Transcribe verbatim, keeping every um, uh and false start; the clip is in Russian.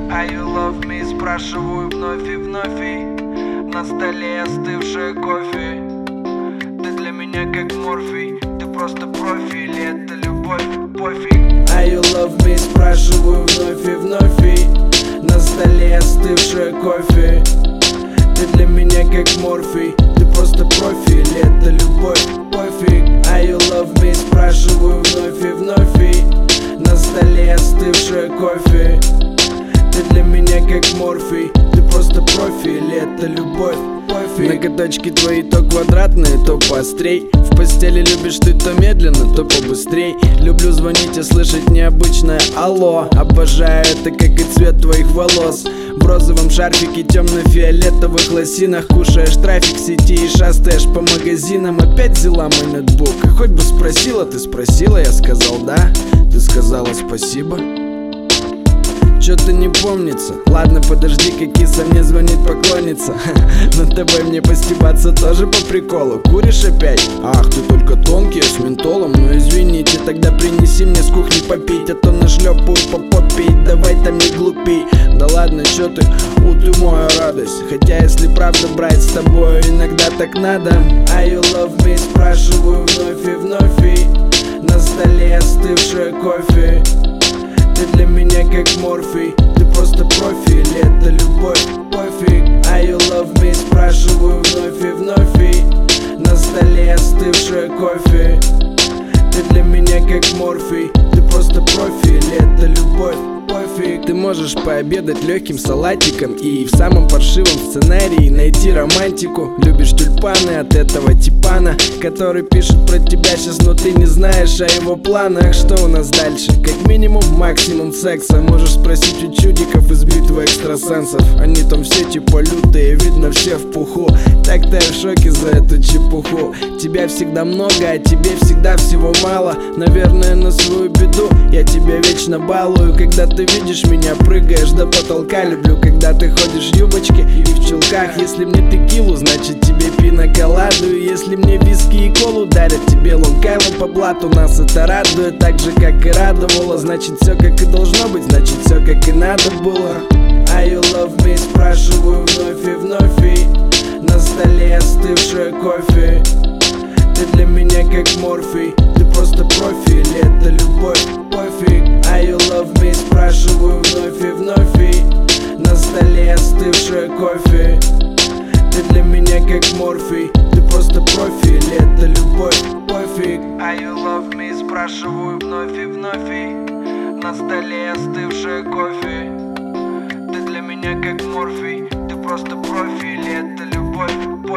Are you love me? Спрашиваю вновь и вновь, и на столе остывшее кофе. Ты для меня как морфий, ты просто профи, или это любовь, пофиг. Are you love me? Спрашиваю вновь и вновь, и на столе остывшее кофе. Ты для меня как морфий, ты просто профи, или это любовь, пофиг. Are you love me? Спрашиваю вновь и вновь, и на столе остывшее кофе. Ты для меня как морфий, ты просто профи, или это любовь, пофиг. Ноготочки твои то квадратные, то поострей. В постели любишь ты то медленно, то побыстрей. Люблю звонить и слышать необычное алло. Обожаю это, как и цвет твоих волос. В розовом шарфике, темно-фиолетовых лосинах. Кушаешь трафик сети и шастаешь по магазинам. Опять взяла мой ноутбук, и хоть бы спросила, ты спросила, я сказал да. Ты сказала спасибо. Чё-то не помнится. Ладно, подожди, как киса мне звонит поклонница. Над тобой мне постебаться тоже по приколу. Куришь опять? Ах, ты только тонкий, с ментолом. Ну извините, тогда принеси мне с кухни попить, а то нашлепаю по попе. Давай там не глупей. Да ладно, чё ты, у ты моя радость. Хотя если правда брать с тобой, иногда так надо. Are you love me? Спрашиваю вновь и вновь, и на столе остывшее кофе. Ты для меня как морфий, ты просто профи, или это любовь, пофиг. Are you love me? Спрашиваю вновь и вновь, и на столе остывшее кофе. Ты для меня как морфий, ты просто профи, или это любовь, пофиг. Ты можешь пообедать легким салатиком и в самом паршивом сценарии найти романтику. Любишь тюльпаны от этого типана, который пишет про тебя сейчас, но ты не знаешь о его планах. Что у нас дальше? Как минимум максимум секса. Можешь спросить у чудиков из битвы экстрасенсов. Они там все типа лютые, видно все в пуху. Так-то я в шоке за эту чепуху. Тебя всегда много, а тебе всегда всего мало. Наверное, на свою беду я тебя вечно балую. Когда ты видишь меня, прыгаешь до потолка. Люблю, когда ты ходишь в юбочке и в чулках. Если мне текилу, значит тебе пиноколаду. И если мне виски и колу дарят, тебе лонг-айленд по блату. Нас это радует, так же как и радовало. Значит все как и должно быть, значит все как и надо было. Are you love me? Спрашиваю вновь и вновь, и на столе остывшее кофе. Ты для меня как морфий, ты просто профи, или это любовь, пофиг. Are you love me? Спрашиваю вновь и вновь, и на столе остывшее кофе. Ты для меня как морфий, ты просто профи, или это любовь, пофиг. Are you love me? Спрашиваю вновь и вновь, и на столе остывшее кофе. Ты для меня как морфий, ты просто профи, или это любовь, пофиг.